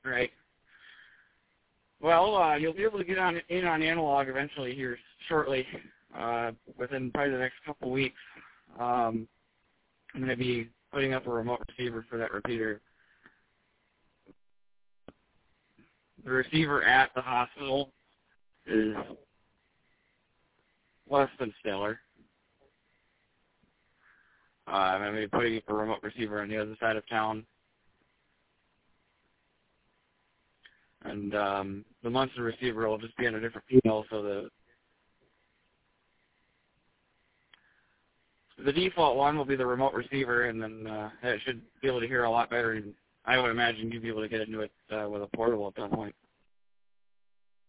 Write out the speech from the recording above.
Right. Well, you'll be able to get in on analog eventually here shortly, within probably the next couple weeks. I'm going to be putting up a remote receiver for that repeater. The receiver at the hospital is less than stellar. I'm going to be putting up a remote receiver on the other side of town. And the Munson receiver will just be on a different channel, so the default one will be the remote receiver, and then it should be able to hear a lot better. And I would imagine you'd be able to get into it with a portable at that point.